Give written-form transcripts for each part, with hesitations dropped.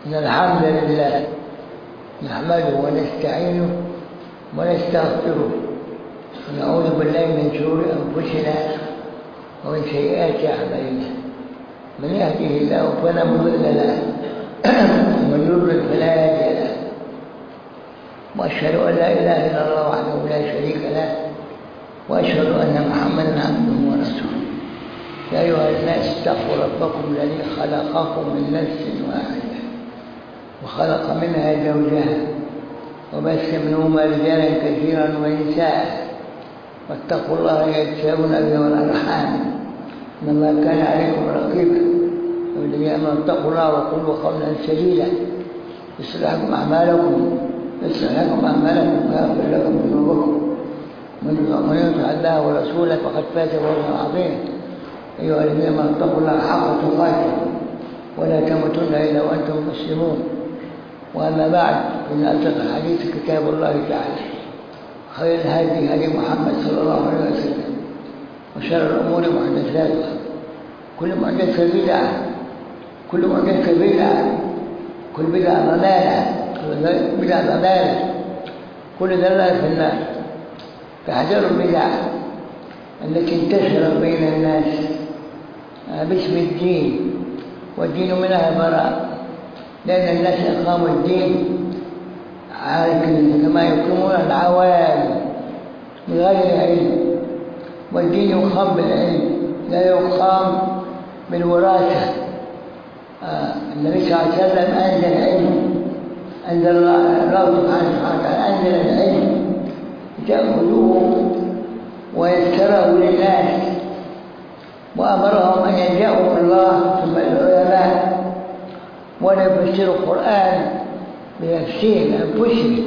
إن الحمد لله نحمده ونستعينه ونستغفره ونعوذ بالله من شرور أنفسنا ومن سيئات أعمالنا. من يهده الله فلا مضل له ومن يضلل فلا هادي له، وأشهد أن لا إله إلا الله وحده لا شريك له، وأشهد أن محمدا عبده ورسوله. يا أيها الناس اتقوا ربكم الذي خلقكم من نفس واحدة وخلق منها زوجها وبث منهما رجالا كثيرا ونساء، واتقوا الله الذي تساءلون به والأرحام إن الله كان عليكم رقيبا. والذين آمنوا اتقوا الله وقولوا قولا سديدا يصلح لكم أعمالكم ويغفر لكم ذنوبكم، ومن يطع الله ورسوله فقد فاز فوزا عظيما. أيها الذين آمنوا اتقوا الله حق تقاته ولا تموتن إلا وأنتم مسلمون. وأما بعد، فإن أصدق الحديث كتاب الله تعالى، خير الهدي هدي محمد صلى الله عليه وسلم، وشر الأمور محدثاتها، كل محدثة بدعة، كل محدثة بدعة، كل بدعة ضلالة، كل ضلالة في النار. فاحذروا البدع التي انتشرت بين الناس باسم الدين، والدين منها براء، لأن الناس أقاموا الدين كما يقيمون العوام بغير علم، والدين يقام بالعلم لا يقام بالوراثة. النبي صلى الله عليه وسلم أنزل العلم، أنزل الله سبحانه وتعالى أنزل العلم لتأخذوه ويسره للناس، وأمرهم أن يلجأوا الله ثم العلماء ولا يفسروا القرآن بنفسهم أنفسهم،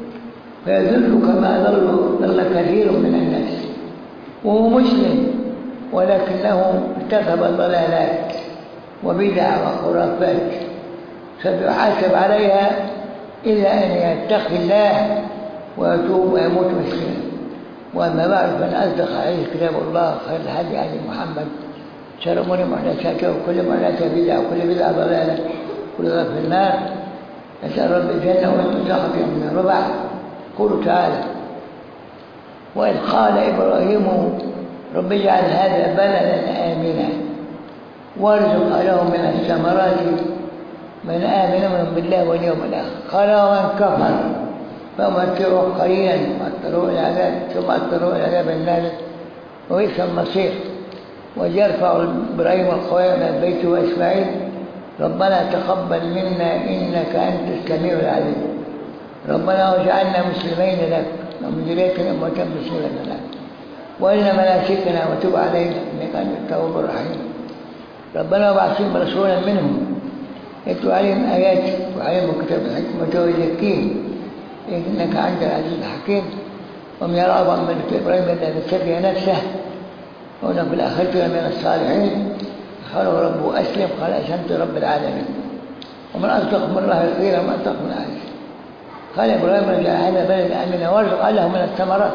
فيذل كما ضل كثير من الناس وهو مسلم، ولكنه ارتكب ضلالات وبدع وخرافات سيحاسب عليها إلا أن يتقي الله ويتوب ويموت مسلما. وأما بعد، فإن أصدق عليه كتاب الله، خير الهدي هدي محمد، شر الأمور محدثاتها، وكل محدثة بدعة وكل بدعة ضلالة كل ضلالة في النار. نسأل رب الجنة وأنتم سخط من الربع. قولوا تعالى: وإذ قال إبراهيم رب اجعل هذا بلدا آمنا وارزق أهله من الثمرات من آمن منهم بالله واليوم الآخر. قال: ومن كفر فأمتعه قليلا وأضطره إلى العذاب ثم أضطره إلى عذاب النار وبئس المصير. ويرفع إبراهيم القواعد من البيت وإسماعيل ربنا تقبل منا إنك أنت السميع العليم ربنا واجعلنا مسلمين لك ومن ذريتنا أمة مسلمة لك وأرنا مناسكنا وتب علينا إنك أنت التواب الرحيم. ربنا وابعث فيهم رسولا منهم يتلو عليهم آياتك وعليهم كتاب الحكمة ويزكيهم إنك أنت العزيز الحكيم. ومن يرغب عن ملة إبراهيم الذي اتبع نفسه وأنه في الآخرة من الصالحين قال ربه أسلم قال أسلمت رب العالمين. ومن أصدق من الله قيلا ومن أصدق من عز. قال إبراهيم رجع هذا بلد آمنا وارزق أهله من الثمرات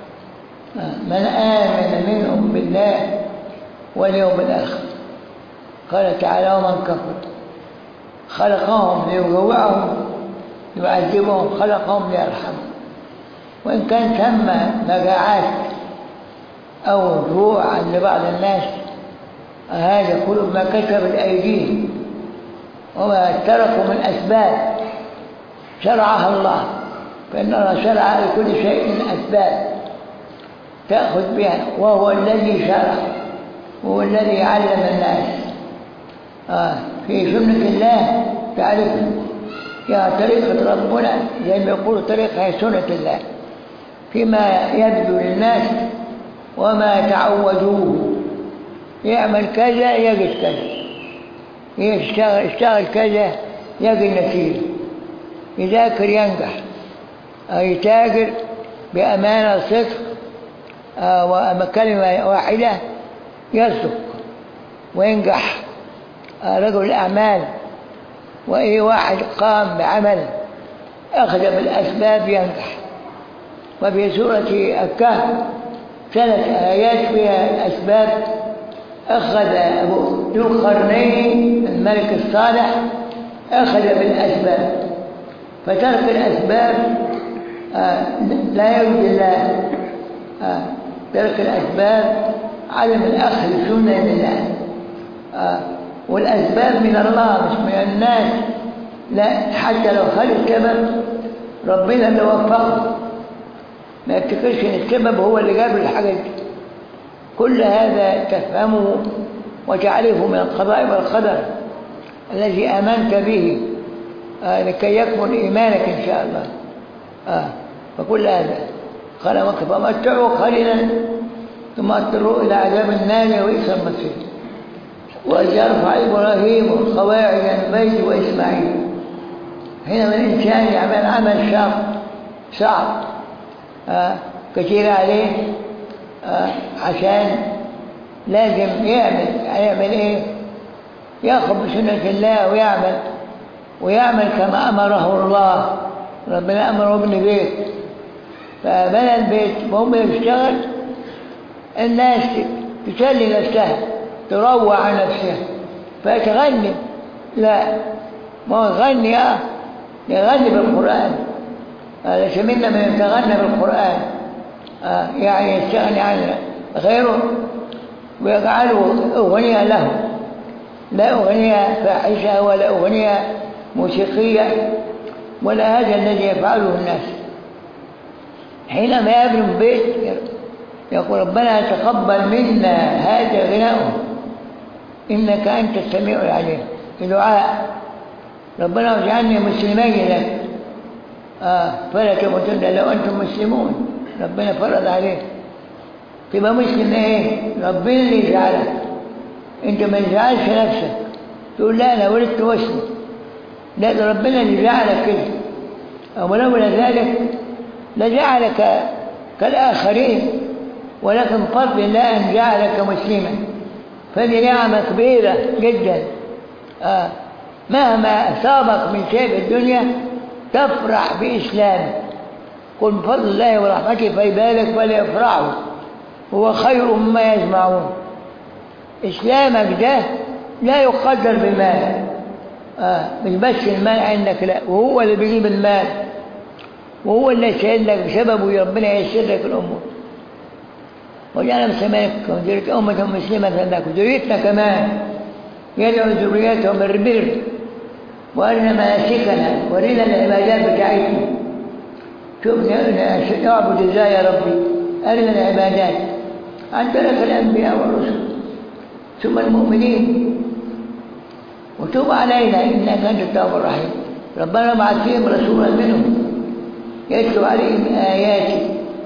من آمن منهم بالله واليوم الآخر. قال تعالى: ومن كفر خلقهم ليجوعهم يعذبهم، خلقهم ليرحمهم. وإن كان ثم مجاعات أو جوع عند بعض الناس، هذا كل ما كسبت أيديهم وما تركوا من أسباب شرعها الله، فإن الله شرع لكل شيء أسباب تأخذ بها، وهو الذي شرع وهو الذي علم الناس. في سنة الله تعرف يا طريقة ربنا زي ما يقولوا طريقة هي سنة الله فيما يبدو للناس وما تعودوه. يعمل كذا يجد كذا، يشتغل كذا يجد نتيجة، يذاكر ينجح، يتاجر بأمانة صدق وكلمة واحدة يصدق وينجح. رجل الأعمال وأي واحد قام بعمل أخذ بالأسباب ينجح. وفي سورة الكهف 3 آيات فيها الأسباب. أخذ ذو القرنين الملك الصالح أخذ بالأسباب، فترك الأسباب لا يرضي الله. ترك الأسباب عدم الأخذ سنة لله، والأسباب من الله مش من الناس. لا، حتى لو خد السبب ربنا اللي وفقه، ما يفتكرش ان السبب هو اللي جاب الحاجة دي. كل هذا تفهمه وتعرفه من القضاء والقدر الذي آمنت به لكي يكمل إيمانك إن شاء الله. فكل هذا قال وقف فمتعوا قليلا ثم اضطروا إلى عذاب النار وبئس المصير. وإذ يرفع إبراهيم القواعد من البيت وإسماعيل. حينما الإنسان يعمل عمل صعب كثير عليه عشان لازم يعمل إيه؟ يأخذ بسنة الله ويعمل كما أمره الله. ربنا أمره ابن بيت، فبنى البيت وهم يشتغل، الناس تسلي نفسها تروع عن نفسها فتغني. لا، ما يغني يغني بالقرآن. ليس منا من يتغنى بالقرآن، يعني يستغني عن غيره ويجعله أغنية له، لا أغنية فاحشة ولا أغنية موسيقية ولا هذا الذي يفعله الناس. حينما يبني البيت يقول ربنا تقبل منا هذا غناؤه إنك أنت السميع العليم. دعاء ربنا واجعلني مسلمين لك فلا تموتن لو أنتم مسلمون. ربنا فرض عليك تبقى مسلم. إيه؟ ربنا اللي يجعلك، أنت ما تجعلش نفسك تقول لا أنا ولدت مسلم، لا، ده ربنا اللي جعلك كده. ولولا ذلك لجعلك كالآخرين، ولكن فضل الله أن جعلك مسلما، فهذه نعمة كبيرة جدا. مهما أصابك من شيء في الدنيا تفرح بإسلامك. قل بفضل الله ورحمته فلذلك فليفرحوا هو خير مما يجمعون. إسلامك ده لا يقدر بالمال، مش بس المال عندك، لا، وهو اللي بيجيب المال وهو اللي يسهل لك بسببه ربنا ييسر لك الأمور. وجعل مسلمك وذرية أمة مسلمة لك، وذريتنا كمان يدعو ذريتهم بالبر وأرنا مناسكنا ورنا العبادات بتاعتنا. شوف نعبد الله يا ربي، أرنا العبادات عن طريق الأنبياء والرسل ثم المؤمنين، وتوب علينا إنك أنت التواب الرحيم. ربنا بعث فيهم رسولا منهم يتلو عليهم آياتي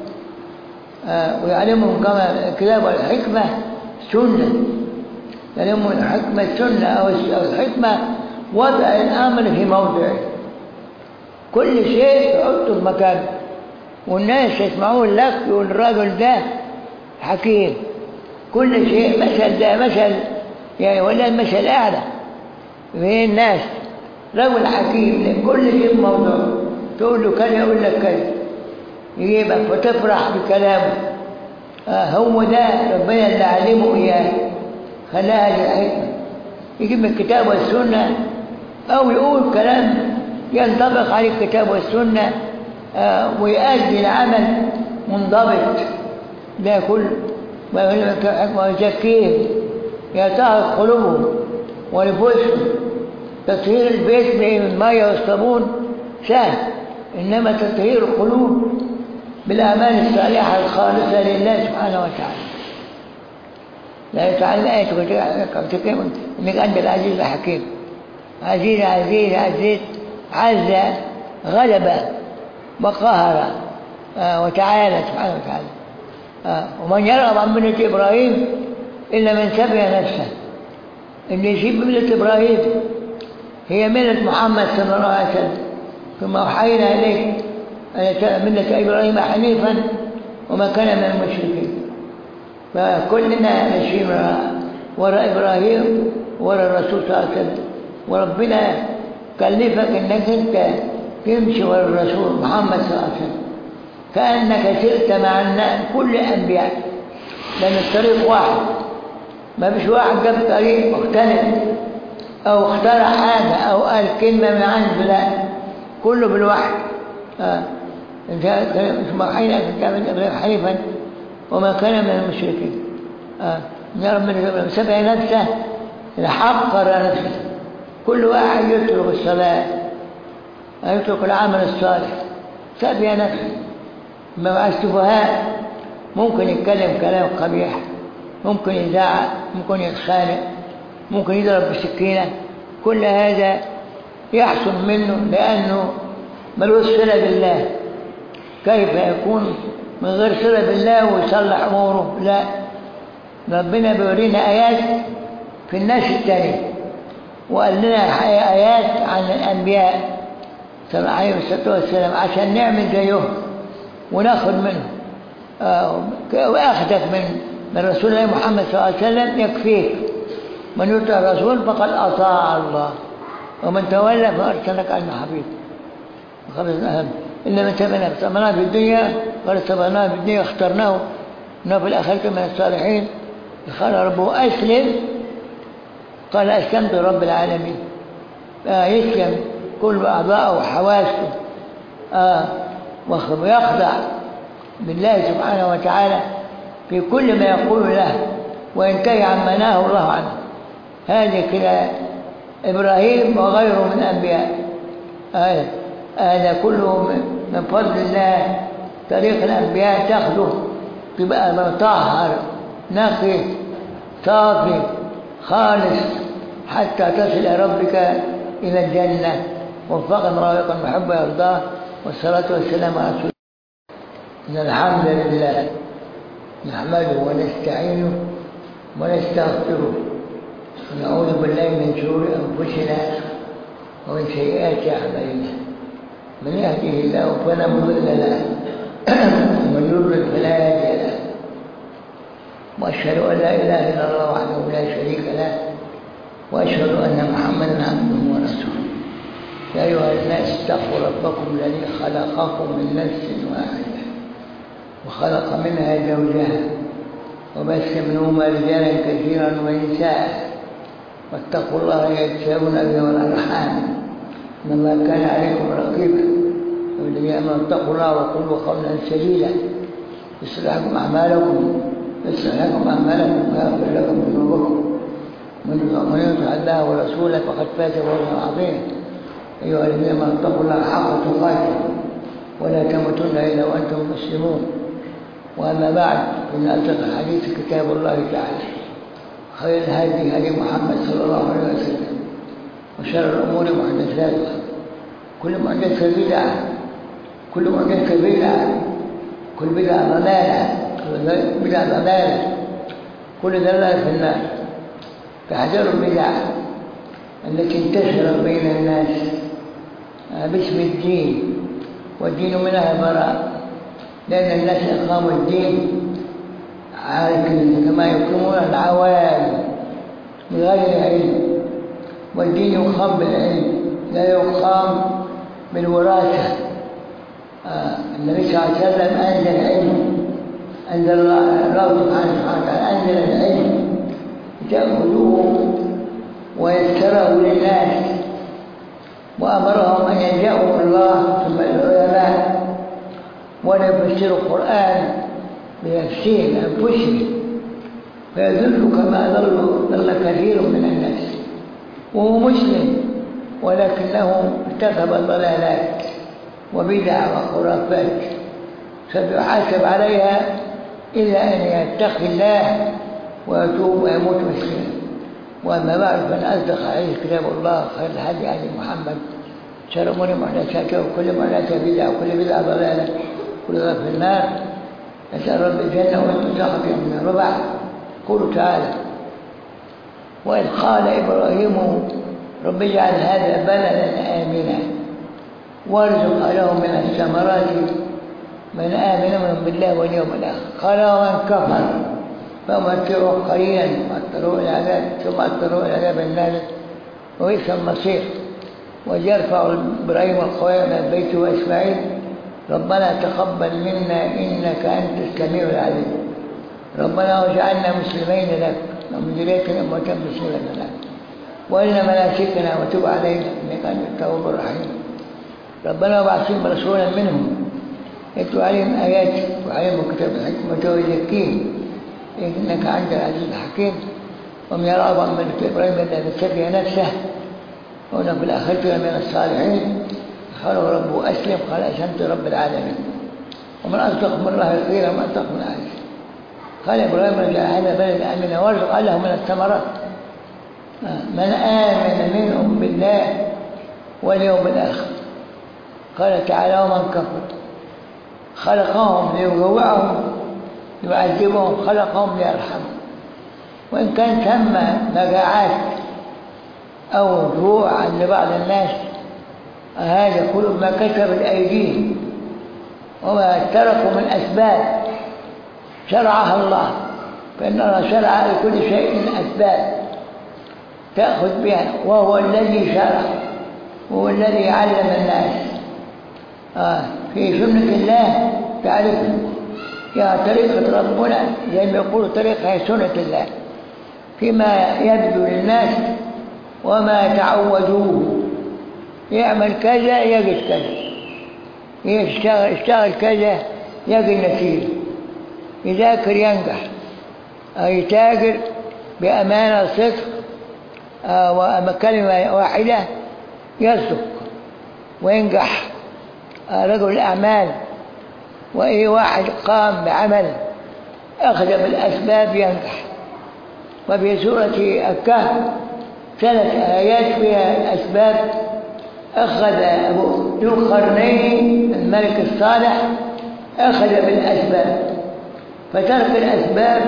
ويعلمهم كما الكتاب والحكمة سنة. يعلمهم الحكمة السنة أو الحكمة وضع الأمر في موضعه، كل شيء يحطه في مكانه، والناس يسمعون لك يقول الرجل ده حكيم. كل شيء مثل ده مثل يعني، ولا المثل أعلى في الناس، رجل حكيم كل شيء موضوع، تقول له كذا يقول لك كذا، يجيبك فتفرح بكلامه. هو ده ربنا اللي علمه إياه، خلاها الحكمة. يجيب الكتاب والسنة أو يقول كلام ينطبق عليه الكتاب والسنة ويؤدي العمل منضبط. ده كله ويزكيهم يطهر قلوبهم ونفوسهم. تطهير البيت بالماء والصابون سهل، إنما تطهير القلوب بالأعمال الصالحة الخالصة لله سبحانه وتعالى. لا تعالى آية وتكلم إنك أنت العزيز الحكيم. عزيز عزيز عزيز، عز غلب وقهر وتعالى سبحانه وتعالى. ومن يرغب عن ملة إبراهيم إلا من سفه نفسه. اللي يسيب ملة إبراهيم هي ملة محمد صلى الله عليه وسلم. ثم أوحينا إليك أن ملة إبراهيم حنيفا وما كان من المشركين. فكلنا ماشيين وراء إبراهيم وراء الرسول صلى الله عليه وسلم، وربنا كلفك إنك أنت تمشي وراء الرسول محمد صلى الله عليه وسلم كأنك سرت مع كل الأنبياء، لأن الطريق واحد، ما فيش واحد جاب طريق مختلف أو اخترع حاجة أو قال كلمة من عنده، لا، كله بالوحي. ثم أوحينا إلى إبراهيم حنيفا وما كان من المشركين. يا رب سبع نفسه لحقر نفسه. كل واحد يترك الصلاة، يترك العمل الصالح، سبع نفسه. مع السفهاء ممكن يتكلم كلام قبيح، ممكن يزعق، ممكن يتخانق، ممكن يضرب بسكينة. كل هذا يحصل منه لأنه ملوش صلة بالله. كيف يكون من غير صلة بالله ويصلح أموره؟ لا، ربنا بيورينا آيات في الناس التانية، وقال لنا آيات عن الأنبياء صلى الله عليه وسلم عشان نعمل زيهم وناخذ منهم. وأخذك من رسول الله محمد صلى الله عليه وسلم يكفيك. من يطع الرسول فقد أطاع الله، ومن تولى فأرسلك عنه حبيب. إلا من تبناه في الدنيا قال تبناه في الدنيا اخترناه إنه في الآخرة من الصالحين. قال ربه أسلم، قال أسلمت رب العالمين. يسلم كل أعضاءه وحواسه ويخضع بالله سبحانه وتعالى في كل ما يقول له وينتهي عما نهاه الله عنه. هذه كده إبراهيم وغيره من الأنبياء. هذا كله من فضل الله. طريق الأنبياء تاخده تبقى مطهر نقي صافي خالص حتى تصل إلى ربك إلى الجنة. وفقنا رائق المحب ويرضاه. والصلاة والسلام على رسول الله. إن الحمد لله نحمده ونستعينه ونستغفره ونعوذ بالله من شرور أنفسنا ومن سيئات أعمالنا. من يهده الله فلا مضل له ومن يضلل فلا هادي له. وأشهد أن لا إله إلا الله وحده لا شريك له وأشهد أن محمدا عبده ورسوله. يا أيها الناس اتقوا ربكم الذي خلقكم من نفس واحدة وخلق منها زوجها وبث منهما رجالا كثيرا ونساء واتقوا الله يتساءلون به والأرحام إن الله كان عليكم رقيبا. والذين آمنوا اتقوا الله وقولوا قولا سديدا يصلح لكم أعمالكم ويغفر لكم ذنوبكم. من يطع الله ورسوله فقد فاز فوزا عظيما. أيها الذين آمنوا اتقوا الله حق تقاته ولا تموتن إلا وأنتم مسلمون. وأما بعد فإن أصدق الحديث كتاب الله تعالى، خير الهدي هدي محمد صلى الله عليه وسلم، وشر الأمور محدثاتها، كل محدثة بدعة، كل محدثة بدعة، كل بدعة ضلالة، كل بدعة ضلالة، كل ضلالة في النار. فاحذروا البدع التي انتشرت بين الناس باسم الدين، والدين منها براء، لأن الناس أقاموا الدين كما يقيمون العوام بغير علم، والدين يقام بالعلم لا يقام بالوراثة. النبي صلى الله عليه وسلم أنزل العلم، أنزل الله سبحانه وتعالى أنزل العلم لتأخذوه ويسره للناس، وأمرهم أن يلجأوا الله ثم العلماء ولا يفسروا القرآن بنفسهم أنفسهم، فيذل كما ضل كثير من الناس وهو مسلم ولكنه ارتكب ضلالات وبدع وخرافات فبيحاسب عليها إلا أن يتقي الله ويتوب ويموت مسلما. وأما بعد فإن أصدق حديث كتاب الله، خير الهدي هدي محمد، شر الأمور محدثاتها وكل محدثة بدعة وكل بدعة ضلالة كل ضلالة في النار. نسأل رب الجنة وأنتم ساخطين من الربع. قولوا تعالى: وإذ قال إبراهيم رب اجعل هذا بلدا آمنا وارزق له من الثمرات من آمن منهم بالله واليوم الآخر. قال ومن كفر فأمتعه قليلا ثم أضطروه إلى عذاب النار وبئس المصير. ويرفع إبراهيم القواعد من البيت وإسماعيل ربنا تقبل منا إنك أنت السميع العليم ربنا واجعلنا مسلمين لك ومن ذريتنا أمة مسلمة لك وإن مناسكنا وتب علينا إنك أنت التواب الرحيم. ربنا وابعث فيهم رسولا منهم يتلو عليهم آياتك وعليهم كتاب الحكمة ويزكيهم إنك أنت العزيز الحكيم. ومن يرغب من إبراهيم الذي سفه نفسه وأنه في الآخرة من الصالحين قال ربه أسلم قال أسلمت رب العالمين. ومن أصدق من الله قيلا ومن أصدق من العزيز. قال إبراهيم رجع هذا بلد آمنا وارزق له من الثمرات من آمن منهم بالله واليوم الآخر. قال تعالى ومن كفر خلقهم ليجوعهم يعذبهم خلقهم ليرحمهم. وإن كان ثم مجاعات أو جوع عند بعض الناس هذا كل ما كتبت أيديهم وما تركوا من أسباب شرعها الله، فإن الله شرع لكل شيء أسباب تأخذ بها، وهو الذي شرع وهو الذي علم الناس. في سنة الله تعرف يا طريقة ربنا زي ما يقولوا طريقة هي سنة الله فيما يبدو للناس وما تعودوه. يعمل كذا يجد كذا، يشتغل كذا يجد نتيجة، يذاكر ينجح، يتاجر بأمانة وصدق وكلمة واحدة يصدق وينجح. رجل الأعمال وأي واحد قام بعمل أخذ بالأسباب ينجح. وفي سورة الكهف 3 آيات فيها الأسباب. أخذ ذو القرنين الملك الصالح أخذ بالأسباب فترك الأسباب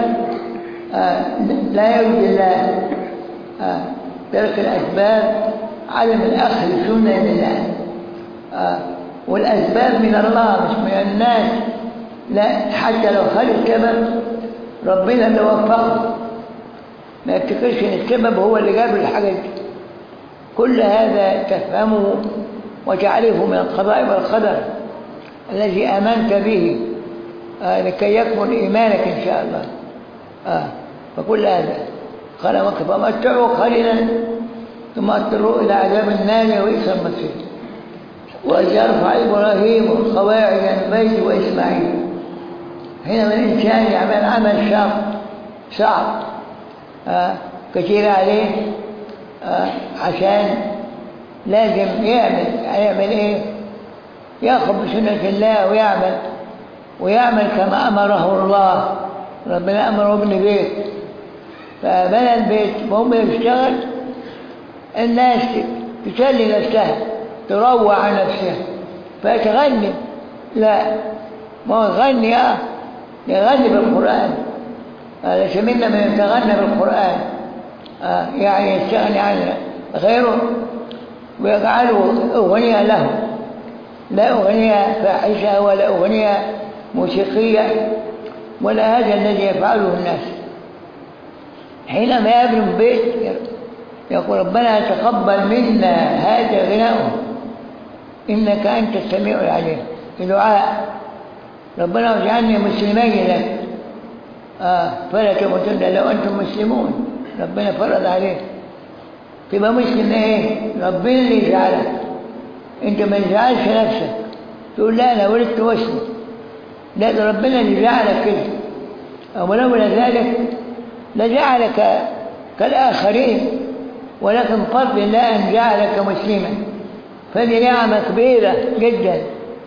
لا يرجى الله. ترك الأسباب عدم الأخذ سنة لله. والأسباب من الله مش من الناس. لا حتى لو خلق السبب ربنا اللي وفقه، ما يفتكرش ان السبب هو اللي جاب الحاجة دي. كل هذا تفهمه وتعرفه من القضاء والقدر الذي آمنت به لكي يكمل إيمانك إن شاء الله. فكل هذا قال فمتعوا قليلا ثم اضطروا إلى عذاب النار وبئس المصير. وإذ يرفع إبراهيم القواعد من البيت وإسماعيل. حينما الإنسان يعمل عمل صعب كثير عليه عشان لازم يعمل إيه؟ يأخذ بسنة الله ويعمل كما أمره الله. ربنا أمره ابن بيت فبنى البيت وهم يشتغل الناس تسلي نفسها تروع عن نفسها فتغني. لا ما غني يغني بالقرآن. ليس منا من يتغنى بالقرآن يعني يستغني عن غيره ويجعله أغنية له، لا أغنية فاحشة ولا أغنية موسيقية ولا هذا الذي يفعله الناس. حينما يبني البيت يقول ربنا تقبل منا هذا غناؤه إنك أنت السميع العليم. بدعاء ربنا واجعلني مسلمين لك فلا تموتن لو أنتم مسلمون. ربنا فرض عليك تبقى مسلم. إيه ربنا اللي جعلك، أنت ما تجعلش نفسك تقول لا أنا ولدت مسلم. لا ده ربنا اللي جعلك كده. ولولا ذلك لجعلك كالآخرين، ولكن فضل الله أن جعلك مسلما. فهذه نعمة كبيرة جدا.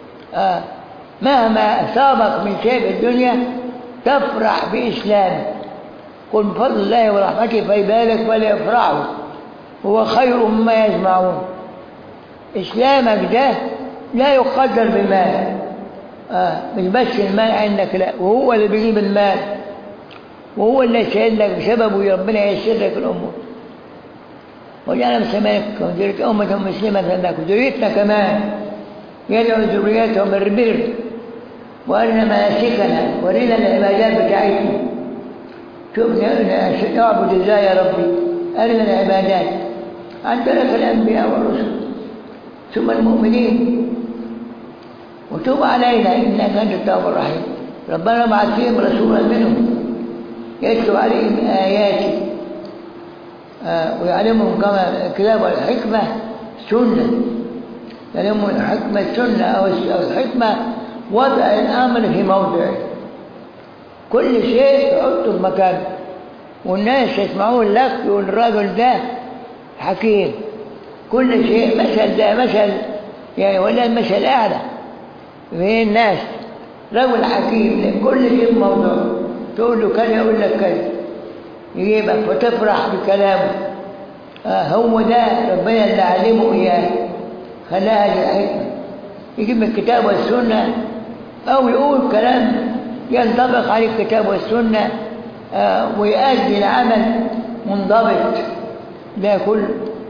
مهما أصابك من شيء في الدنيا تفرح بإسلامك. قل بفضل الله ورحمته فلذلك فليفرحوا هو خير مما يجمعون. إسلامك ده لا يقدر بالمال. مش بس المال عندك، لا وهو اللي بيجيب المال وهو اللي يسهل لك بسببه ربنا ييسر لك الأمور. وجعلنا مسلمين وذرية أمة مسلمة لك وذريتنا كمان يدعو ذريتهم بالبر وأرنا مناسكنا ورنا العبادات بتاعتنا. شوف نعبد ازاي يا ربي؟ أرنا العبادات عن طريق الأنبياء والرسل ثم المؤمنين وتوب علينا إنك أنت التواب الرحيم. ربنا ابعث فيهم رسولا منهم يتلو عليهم آياتك ويعلمهم كما الكتاب والحكمة سنة، يعلمهم الحكمة السنة أو الحكمة وضع الأمر في موضعه، كل شيء تحطه في مكانه، والناس يسمعون لك يقول الرجل ده حكيم، كل شيء مثل ده مثل يعني، ولا المثل الأعلى في الناس، رجل حكيم كل شيء موضوع، تقول له كذا يقول لك كذا، يجيبك فتفرح بكلامه. هو ده ربنا اللي علمه إياه، خلاها هذه الحكمة، يجيب من الكتاب والسنة أو يقول كلام ينطبق عليه الكتاب والسنة، ويؤدي العمل منضبط، لا كل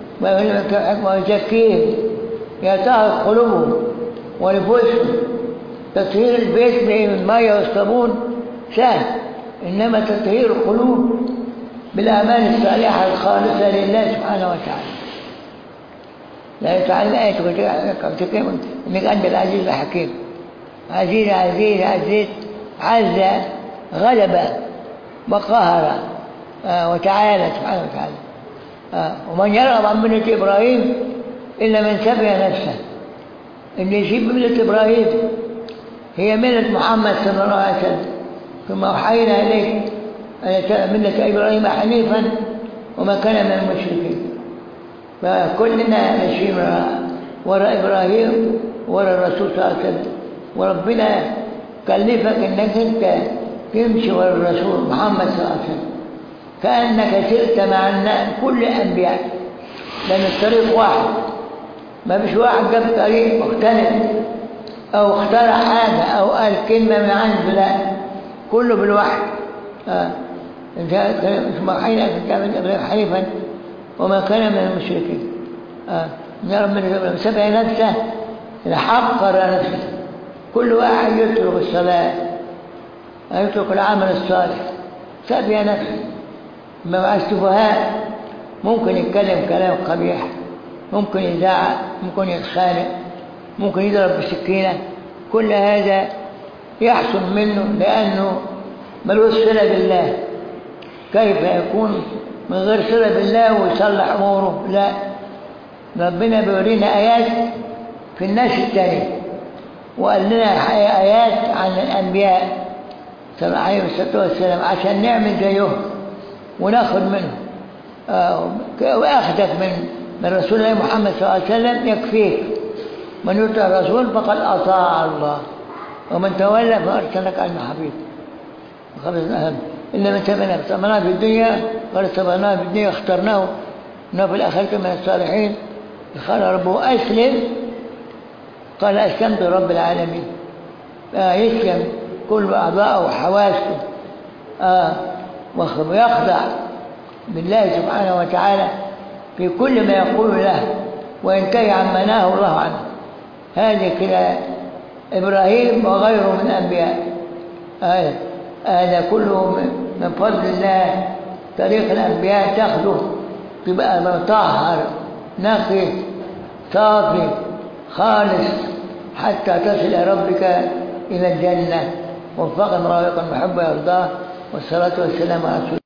ويزكيهم يطهر قلوبهم ونفوسهم. تطهير البيت بالماء والصابون سهل، إنما تطهير القلوب بالأعمال الصالحة الخالصة لله سبحانه وتعالى. لا يتعلم آية إنك أنت العزيز الحكيم، عزيز عزيز عزيز، عز غلب وقهر وتعالى سبحانه وتعالى. ومن يرغب عن ملة إبراهيم إلا من سفه نفسه، اللي يسيب ملة إبراهيم هي ملة محمد صلى الله عليه وسلم، ثم أوحينا إليك أن ملة إبراهيم حنيفا وما كان من المشركين. فكلنا ماشيين وراء إبراهيم وراء الرسول صلى الله عليه وسلم، وربنا كلفك إنك أنت تمشي وراء الرسول محمد صلى الله عليه وسلم كأنك سرت مع كل الأنبياء، لأن الطريق واحد، ما فيش واحد جاب طريق مختلف أو اخترع حاجة أو قال كلمة من عنده، لا، كله بالوحي. ثم حين كان إبراهيم حنيفا وما كان من المشركين. يا رب سبع نفسه لحقر نفسه، كل واحد يترك الصلاة يترك العمل الصالح، سبع نفسه. ما مع السفهاء ممكن يتكلم كلام قبيح، ممكن يزعق، ممكن يتخانق، ممكن يضرب بسكينة، كل هذا يحصل منه لأنه ملوش صلة بالله. كيف يكون من غير صلة بالله ويصلح أموره؟ لا، ربنا بيورينا آيات في الناس التانية، وقال لنا آيات عن الأنبياء عليهم الصلاة والسلام عشان نعمل زيهم وناخذ منه. وأخذك من رسول الله محمد صلى الله عليه وسلم يكفيك، من يطع الرسول فقد أطاع الله، ومن تولى فأرسلك عن حبيب. خلص أهم إلا من تبناه في الدنيا قال تبناه في الدنيا اخترناه إنه في الآخرة من الصالحين. قال ربه أسلم، قال أسلمت رب العالمين. يسلم كل أعضاءه وحواسه ويخضع بالله سبحانه وتعالى في كل ما يقول له وينتهي عما نهاه الله عنه. هذه كده إبراهيم وغيره من الأنبياء. هذا كله من فضل الله، طريق الأنبياء تاخده تبقى مطهر نقي صافي خالص حتى تصل إلى ربك إلى الجنة. وفقنا الله ويقن محبه يرضاه، والصلاة والسلام على رسول